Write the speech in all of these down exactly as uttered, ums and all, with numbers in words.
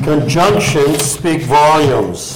Conjunctions speak volumes.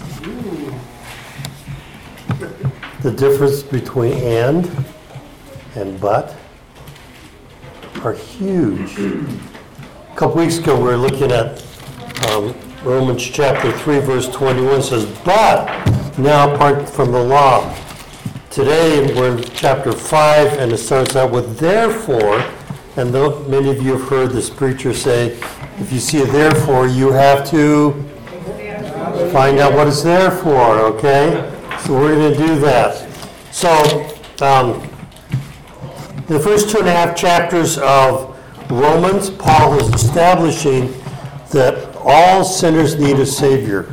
The difference between and and but are huge. A couple weeks ago, we were looking at um, Romans chapter three, verse twenty-one. It says, but now apart from the law. Today, we're in chapter five, and it starts out with therefore. And though many of you have heard this preacher say, if you see a therefore, you have to find out what it's there for, okay? So we're going to do that. So, um, the first two and a half chapters of Romans, Paul is establishing that all sinners need a Savior.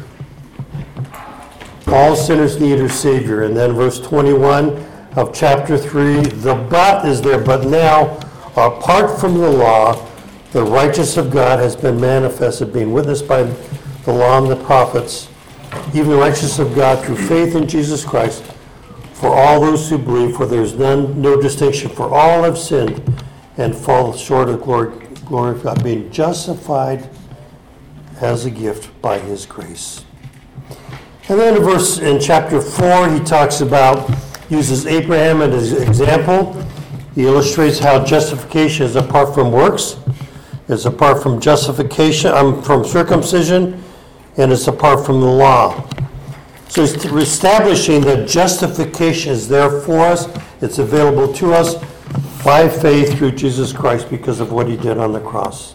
All sinners need a Savior. And then verse twenty-one of chapter three, the but is there, but now, apart from the law, the righteousness of God has been manifested, being witnessed by the law and the prophets, even the righteousness of God through faith in Jesus Christ, for all those who believe, for there is none, no distinction, for all have sinned and fall short of glory, glory of God, being justified as a gift by His grace. And then in verse in chapter four, he talks about, uses Abraham as an example. He illustrates how justification is apart from works, is apart from justification, um, from circumcision, and is apart from the law. So he's establishing that justification is there for us. It's available to us by faith through Jesus Christ because of what He did on the cross.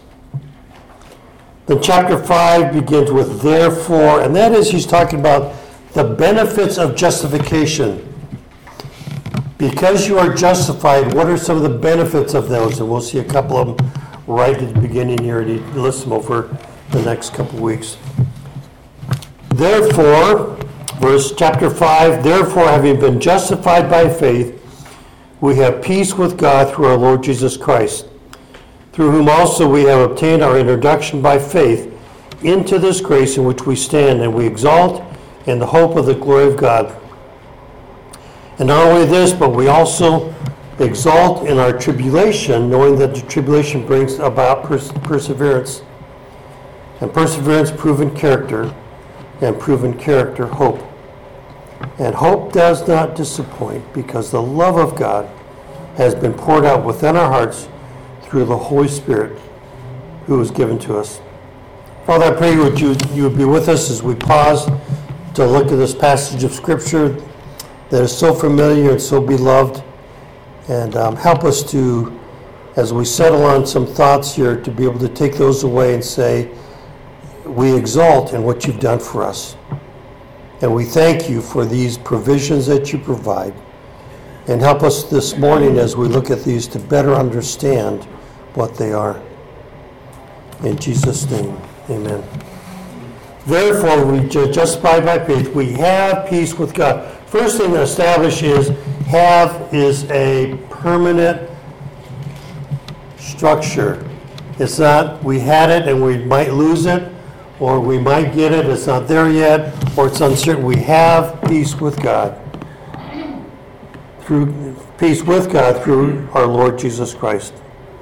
Then chapter five begins with therefore, and that is he's talking about the benefits of justification. Because you are justified, what are some of the benefits of those? And we'll see a couple of them right at the beginning here, and you list them over the next couple of weeks. Therefore, verse chapter five, therefore, having been justified by faith, we have peace with God through our Lord Jesus Christ, through whom also we have obtained our introduction by faith into this grace in which we stand, and we exalt in the hope of the glory of God. And not only this, but we also exalt in our tribulation, knowing that the tribulation brings about pers- perseverance. And perseverance, proven character, and proven character, hope. And hope does not disappoint, because the love of God has been poured out within our hearts through the Holy Spirit who was given to us. Father, I pray would you, you would be with us as we pause to look at this passage of Scripture that is so familiar and so beloved, and um, help us to, as we settle on some thoughts here, to be able to take those away and say, we exalt in what you've done for us. And we thank you for these provisions that you provide. And help us this morning as we look at these to better understand what they are. In Jesus' name, amen. Therefore, we justified by faith, we have peace with God. First thing to establish is, have is a permanent structure. It's not, we had it and we might lose it, or we might get it, it's not there yet, or it's uncertain. We have peace with God. Through peace with God through our Lord Jesus Christ.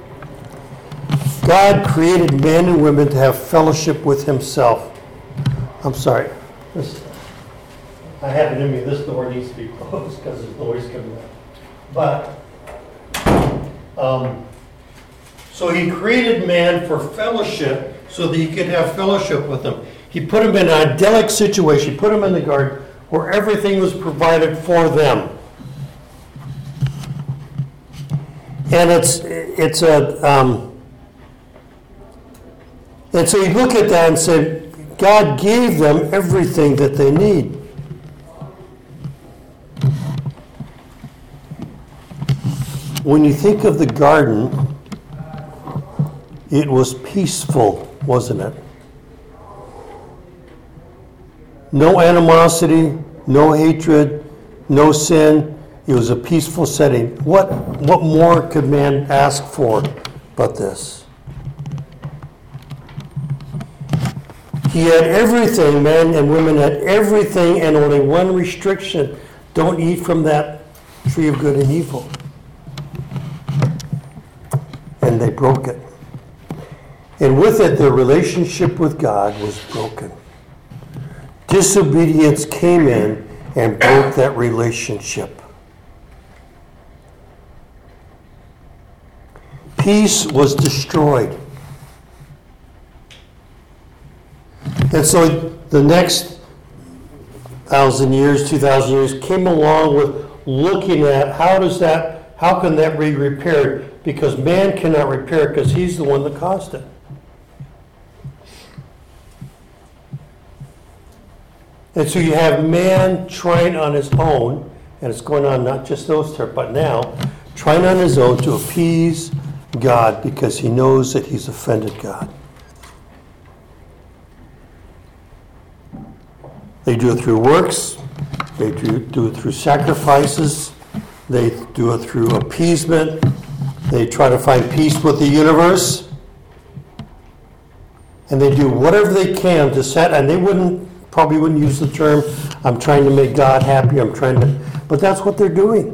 God created men and women to have fellowship with Himself. I'm sorry. This, I have it in me. This door needs to be closed because there's noise coming out. But, um, so He created man for fellowship so that He could have fellowship with Him. He put him in an idyllic situation. He put him in the garden where everything was provided for them. And it's it's a um, and so you look at that and say, God gave them everything that they need. When you think of the garden, it was peaceful, wasn't it? No animosity, no hatred, no sin. It was a peaceful setting. What, what more could man ask for but this? He had everything, men and women had everything, and only one restriction: don't eat from that tree of good and evil. And they broke it. And with it, their relationship with God was broken. Disobedience came in and broke that relationship. Peace was destroyed. And so the next thousand years, two thousand years came along with looking at how does that, how can that be repaired? Because man cannot repair it because he's the one that caused it. And so you have man trying on his own, and it's going on not just those terms, but now, trying on his own to appease God because he knows that he's offended God. They do it through works, they do, do it through sacrifices, they do it through appeasement, they try to find peace with the universe, and they do whatever they can to set, and they wouldn't, probably wouldn't use the term, I'm trying to make God happy, I'm trying to, but that's what they're doing.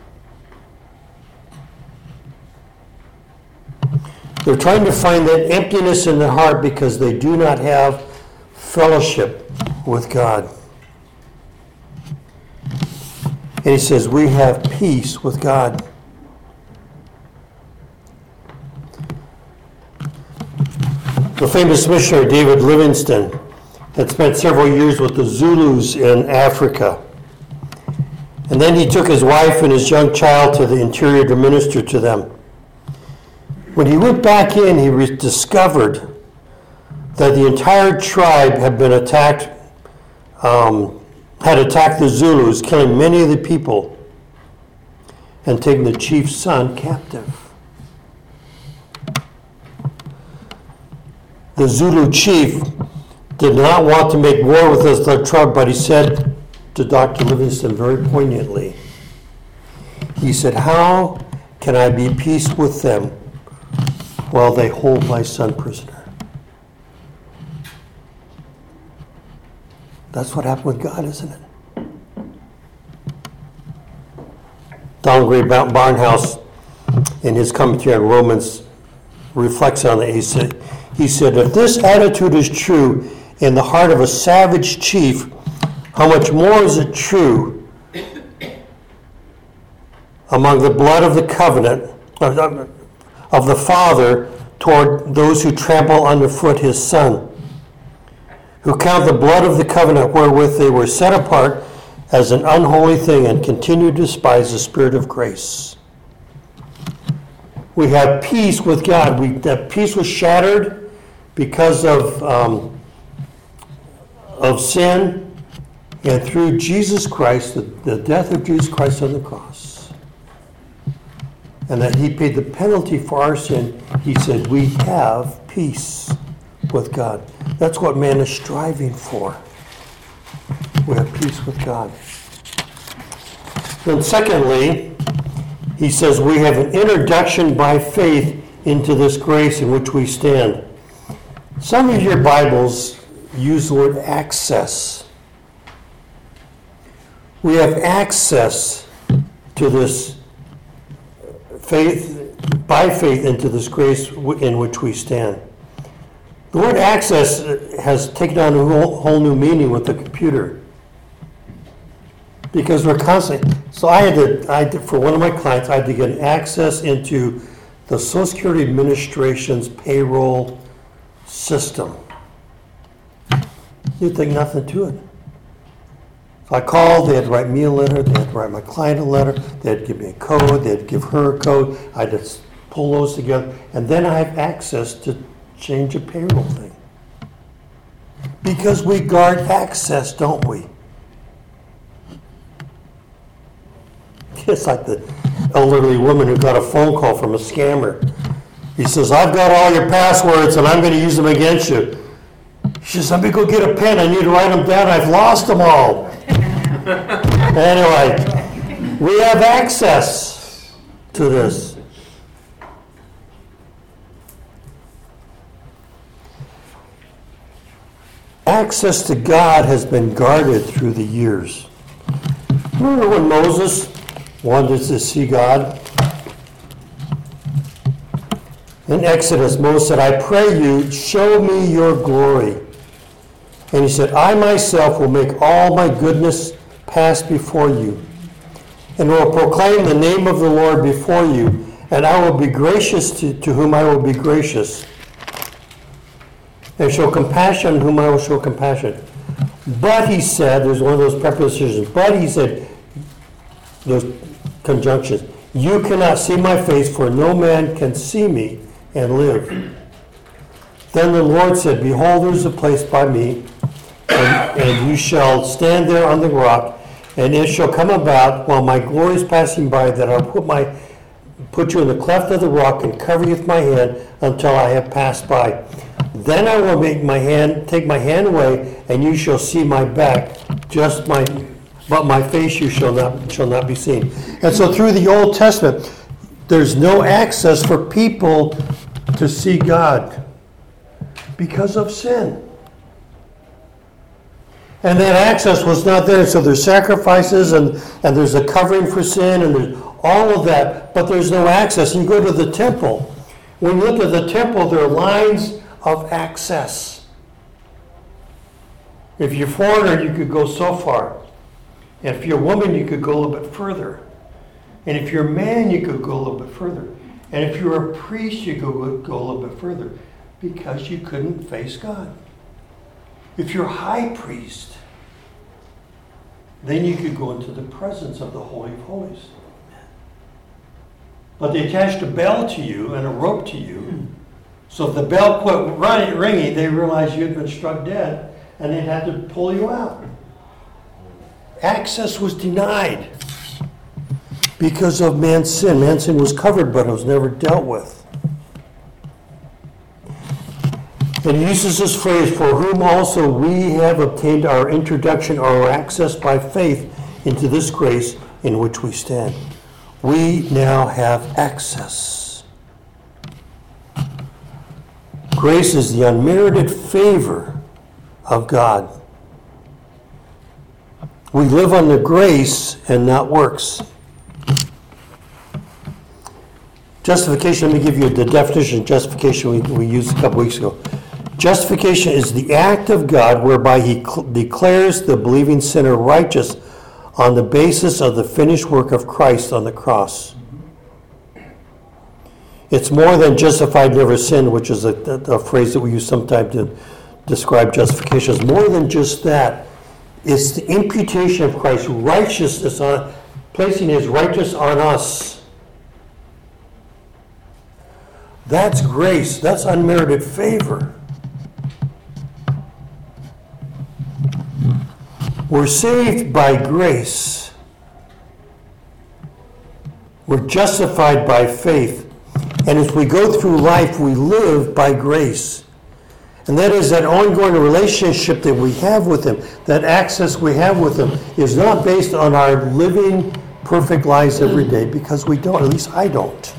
They're trying to find that emptiness in their heart because they do not have fellowship with God. And he says, we have peace with God. The famous missionary David Livingstone had spent several years with the Zulus in Africa. And then he took his wife and his young child to the interior to minister to them. When he went back in, he re- discovered that the entire tribe had been attacked, um, had attacked the Zulus, killing many of the people and taking the chief's son captive. The Zulu chief did not want to make war with his tribe, but he said to Doctor Livingstone very poignantly, he said, how can I be peace with them while they hold my son prisoner? That's what happened with God, isn't it? Donald Grey Barnhouse, in his commentary on Romans, reflects on it. He said, he said, if this attitude is true in the heart of a savage chief, how much more is it true among the blood of the covenant, of the Father toward those who trample underfoot his Son, who count the blood of the covenant wherewith they were set apart as an unholy thing and continue to despise the Spirit of grace. We have peace with God. We, that peace was shattered because of, um, of sin, and through Jesus Christ, the, the death of Jesus Christ on the cross. And that he paid the penalty for our sin. He said, we have peace with God. That's what man is striving for. We have peace with God. Then secondly, he says we have an introduction by faith into this grace in which we stand. Some of your Bibles use the word access. We have access to this faith, by faith into this grace in which we stand. The word access has taken on a whole, whole new meaning with the computer. Because we're constantly, so I had to, I did, for one of my clients, I had to get access into the Social Security Administration's payroll system. You'd think nothing to it. So I called, they had to write me a letter, they had to write my client a letter, they had to give me a code, they had to give her a code, I had to pull those together, and then I have access to change a payroll thing. Because we guard access, don't we? It's like the elderly woman who got a phone call from a scammer. He says, I've got all your passwords and I'm going to use them against you. She says, let me go get a pen. I need to write them down. I've lost them all. Anyway, we have access to this. Access to God has been guarded through the years. Remember when Moses wanted to see God? In Exodus, Moses said, I pray you, show me your glory. And he said, I myself will make all my goodness pass before you, and will proclaim the name of the Lord before you, and I will be gracious to, to whom I will be gracious, and show compassion whom I will show compassion. But he said, there's one of those prepositions, but he said, those conjunctions, you cannot see my face, for no man can see me and live. Then the Lord said, behold, there is a place by me, and, and you shall stand there on the rock, and it shall come about while my glory is passing by that I'll put my put you in the cleft of the rock and cover you with my hand until I have passed by. Then I will make my hand take my hand away, and you shall see my back, just my but my face you shall not shall not be seen. And so through the Old Testament, there's no access for people to see God because of sin. And that access was not there. So there's sacrifices and, and there's a covering for sin and there's all of that, but there's no access. You go to the temple. When you look at the temple, there are lines of access. If you're a foreigner, you could go so far. And if you're a woman, you could go a little bit further. And if you're a man, you could go a little bit further. And if you're a priest, you could go a little bit further because you couldn't face God. If you're a high priest, then you could go into the presence of the Holy of Holies. But they attached a bell to you and a rope to you. So if the bell quit running, ringing, they realized you had been struck dead, and they'd have to pull you out. Access was denied because of man's sin. Man's sin was covered, but it was never dealt with. And he uses this phrase, for whom also we have obtained our introduction or our access by faith into this grace in which we stand. We now have access. Grace is the unmerited favor of God. We live under grace and not works. Justification, let me give you the definition of justification we, we used a couple weeks ago. Justification is the act of God whereby he cl- declares the believing sinner righteous on the basis of the finished work of Christ on the cross. It's more than justified, never sinned, which is a, a, a phrase that we use sometimes to describe justification. It's more than just that. It's the imputation of Christ's righteousness, on, placing his righteousness on us. That's grace. That's unmerited favor. We're saved by grace. We're justified by faith. And as we go through life, we live by grace. And that is that ongoing relationship that we have with him, that access we have with him, is not based on our living perfect lives every day, because we don't. At least I don't.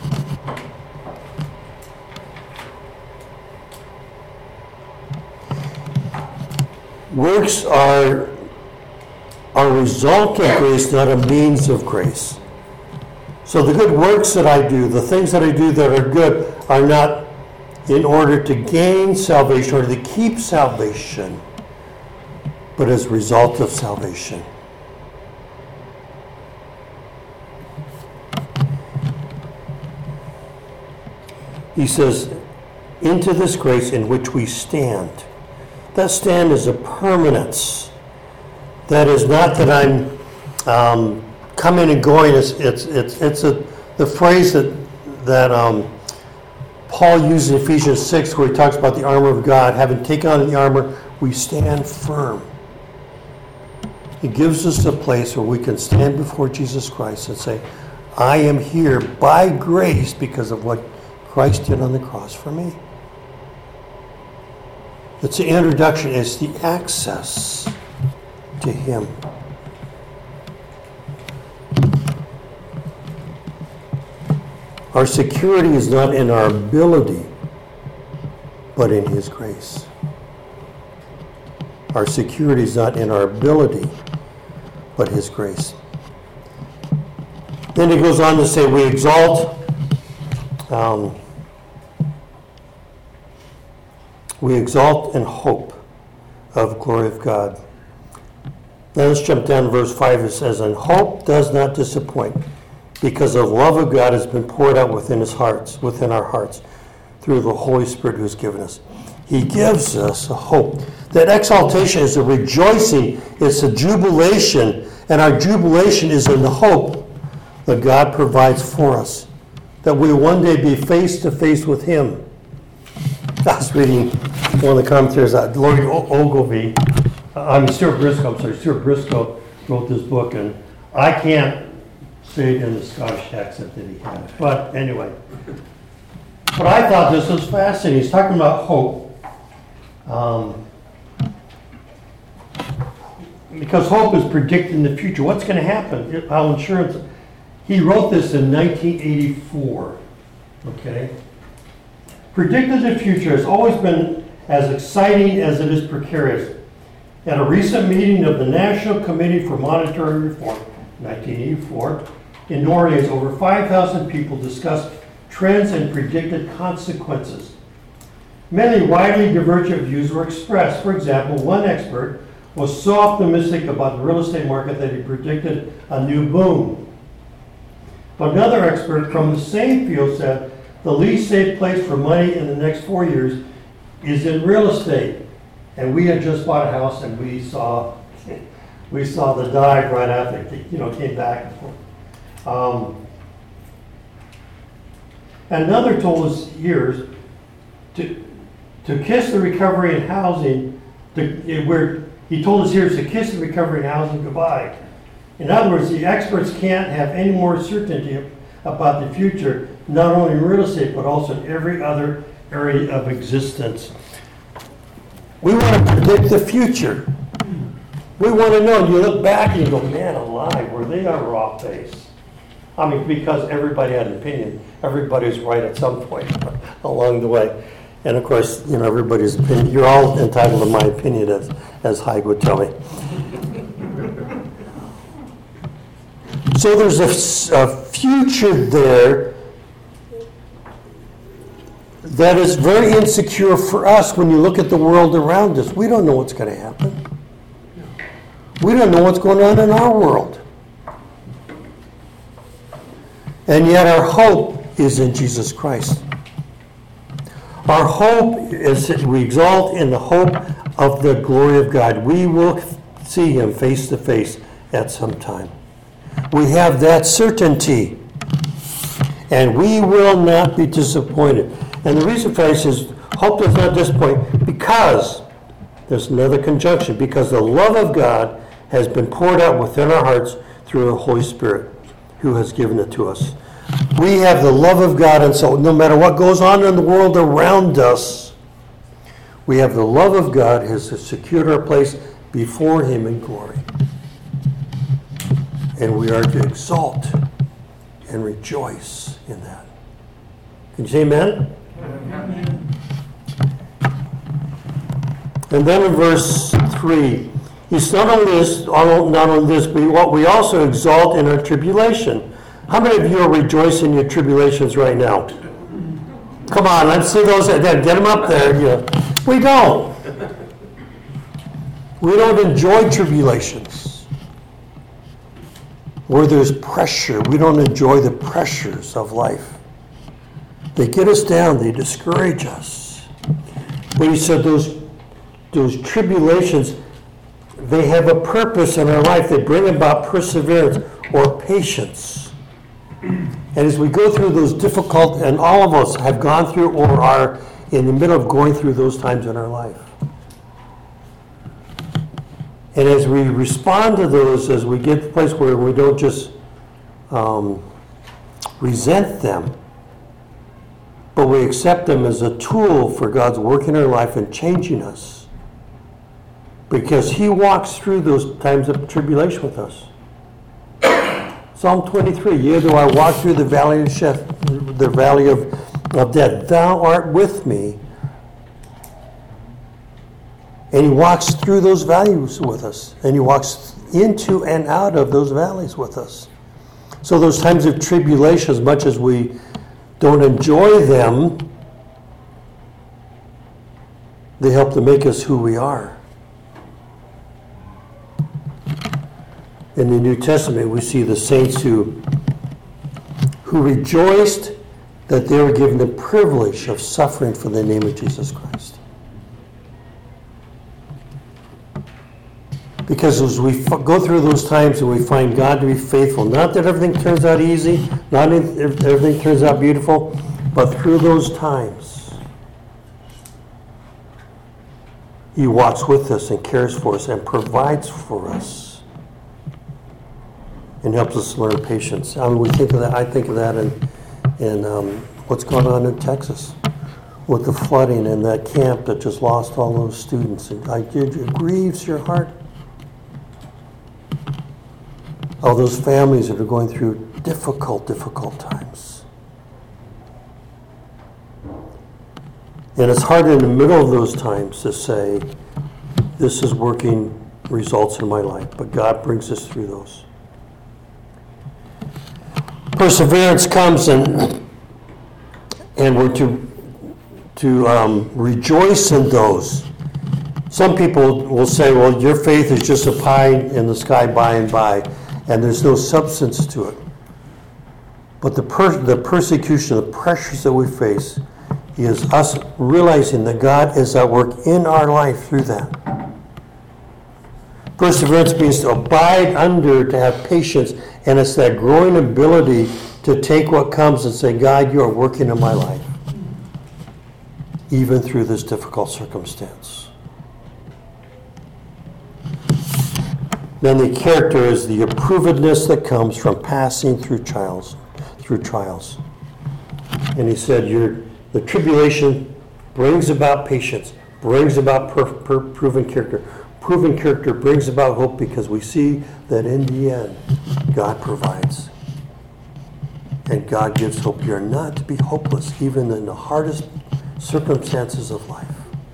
Works are a result of grace, not a means of grace. So the good works that I do, the things that I do that are good, are not in order to gain salvation or to keep salvation, but as a result of salvation. He says, into this grace in which we stand. That stand is a permanence. That is not that I'm um, coming and going. It's it's it's it's a the phrase that that um, Paul uses in Ephesians six, where he talks about the armor of God. Having taken on the armor, we stand firm. He gives us a place where we can stand before Jesus Christ and say, "I am here by grace because of what Christ did on the cross for me." It's the introduction. It's the access to him. Our security is not in our ability, but in his grace. Our security is not in our ability, but his grace. Then he goes on to say, we exalt um, we exalt in hope of glory of God. Now let's jump down to verse five. It says, and hope does not disappoint, because the love of God has been poured out within his hearts, within our hearts, through the Holy Spirit who has given us. He gives us a hope. That exaltation is a rejoicing, it's a jubilation, and our jubilation is in the hope that God provides for us, that we one day be face to face with him. I was reading one of the commentaries, uh, Lori Ogilvie, uh, I mean Stuart Briscoe, I'm sorry, Stuart Briscoe wrote this book, and I can't say it in the Scottish accent that he had. But anyway, but I thought this was fascinating. He's talking about hope. Um, because hope is predicting the future. What's going to happen? How insurance. He wrote this in nineteen eighty-four. Okay? Predicted the future has always been as exciting as it is precarious. At a recent meeting of the National Committee for Monetary Reform, nineteen eighty-four, in Norway, over five thousand people discussed trends and predicted consequences. Many widely divergent views were expressed. For example, one expert was so optimistic about the real estate market that he predicted a new boom. But another expert from the same field said the least safe place for money in the next four years is in real estate. And we had just bought a house, and we saw we saw the dive right after it, you know, came back and forth. Um, another told us years to to kiss the recovery in housing. To, where he told us here is to kiss the recovery in housing goodbye. In other words, the experts can't have any more certainty about the future, not only in real estate, but also in every other area of existence. We want to predict the future. We want to know. And you look back and you go, man alive, were they a raw face? I mean, because everybody had an opinion. Everybody's right at some point along the way. And of course, you know, everybody's opinion. You're all entitled to my opinion, as, as Haig would tell me. So there's a, a future there that is very insecure for us when you look at the world around us. We don't know what's going to happen. We don't know what's going on in our world. And yet our hope is in Jesus Christ. Our hope is that we exalt in the hope of the glory of God. We will see him face to face at some time. We have that certainty. And we will not be disappointed. And the reason for this is hope does not disappoint because there's another conjunction. Because the love of God has been poured out within our hearts through the Holy Spirit who has given it to us. We have the love of God, and so no matter what goes on in the world around us, we have the love of God has secured our place before him in glory. And we are to exalt and rejoice in that. Can you say amen? Amen. And then in verse three, he's not only this, not only this, but we also exalt in our tribulation. How many of you are rejoicing in your tribulations right now? Come on, let's see those. Get them up there. Yeah. We don't. We don't enjoy tribulations. Where there's pressure, we don't enjoy the pressures of life. They get us down. They discourage us. But he said those, those tribulations, they have a purpose in our life. They bring about perseverance or patience. And as we go through those difficult, and all of us have gone through or are in the middle of going through those times in our life. And as we respond to those, as we get to the place where we don't just um, resent them, but we accept them as a tool for God's work in our life and changing us. Because he walks through those times of tribulation with us. Psalm twenty-three, yea, though I walk through the valley of Sheth, the valley of, of death, thou art with me. And he walks through those valleys with us. And he walks into and out of those valleys with us. So those times of tribulation, as much as we don't enjoy them, they help to make us who we are. In the New Testament, we see the saints who, who rejoiced that they were given the privilege of suffering for the name of Jesus Christ. Because as we f- go through those times and we find God to be faithful, not that everything turns out easy, not in, everything turns out beautiful, but through those times, He walks with us and cares for us and provides for us and helps us learn patience. I mean, we think of that. I think of that in, in um, what's going on in Texas with the flooding and that camp that just lost all those students. And I, it grieves your heart. All those families that are going through difficult, difficult times. And it's hard in the middle of those times to say, this is working results in my life, but God brings us through those. Perseverance comes, and and we're to to um, rejoice in those. Some people will say, well, your faith is just a pie in the sky by and by, and there's no substance to it. But the per- the persecution, the pressures that we face, is us realizing that God is at work in our life through that. Perseverance means to abide under, to have patience, and it's that growing ability to take what comes and say, God, you are working in my life, even through this difficult circumstance. Then the character is the approvedness that comes from passing through trials, through trials. And he said, Your, the tribulation brings about patience, brings about per, per, proven character. Proven character brings about hope because we see that in the end, God provides. And God gives hope. You're not to be hopeless, even in the hardest circumstances of life.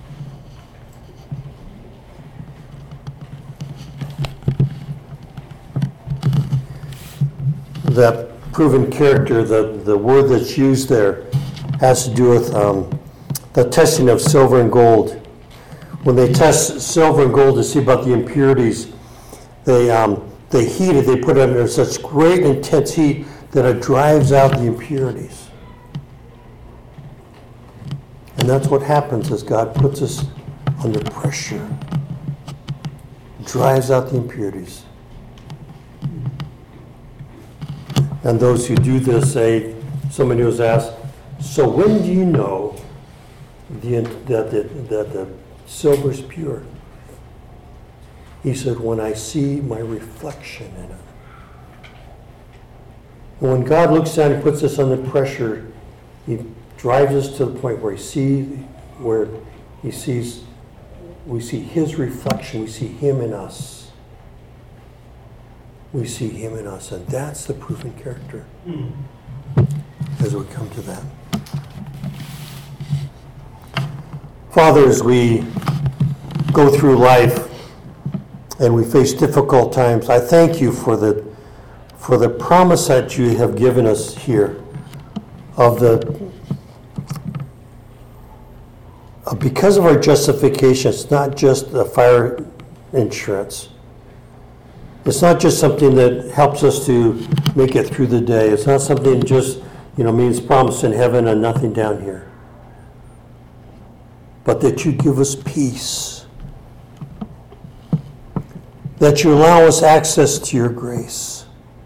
That proven character, the, the word that's used there, has to do with um, the testing of silver and gold. When they test silver and gold to see about the impurities, they um, they heat it, they put it under such great intense heat that it drives out the impurities. And that's what happens as God puts us under pressure. Drives out the impurities. And those who do this say, somebody was asked, so when do you know the, that, the, that the silver's pure? He said, when I see my reflection in it. And when God looks down and puts us under pressure, He drives us to the point where He sees, where He sees, we see His reflection, we see Him in us. We see Him in us, and that's the proven character. Mm. As we come to that. Father, as we go through life and we face difficult times, I thank you for the for the promise that you have given us here of the uh, because of our justification. It's not just a fire insurance. It's not just something that helps us to make it through the day. It's not something just, you know, means promise in heaven and nothing down here. But that you give us peace. That you allow us access to your grace.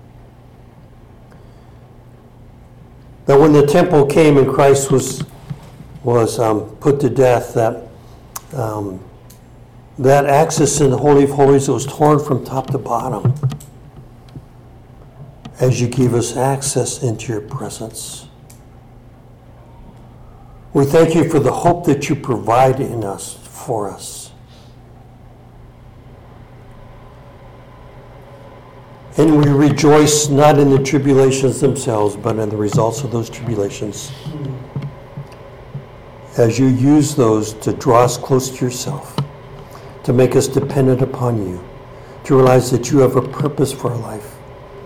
That when the temple came and Christ was was um, put to death, that um, that access in the Holy of Holies was torn from top to bottom as you gave us access into your presence. We thank you for the hope that you provide in us, for us. And we rejoice not in the tribulations themselves, but in the results of those tribulations. As you use those to draw us close to yourself, to make us dependent upon you, to realize that you have a purpose for our life,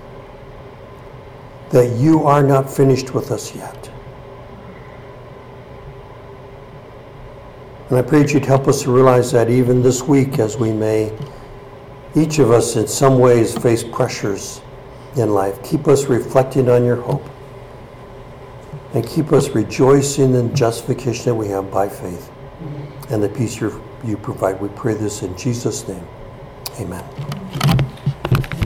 that you are not finished with us yet. And I pray that you'd help us to realize that even this week, as we may, each of us in some ways face pressures in life. Keep us reflecting on your hope. And keep us rejoicing in justification that we have by faith and the peace you you provide. We pray this in Jesus' name. Amen.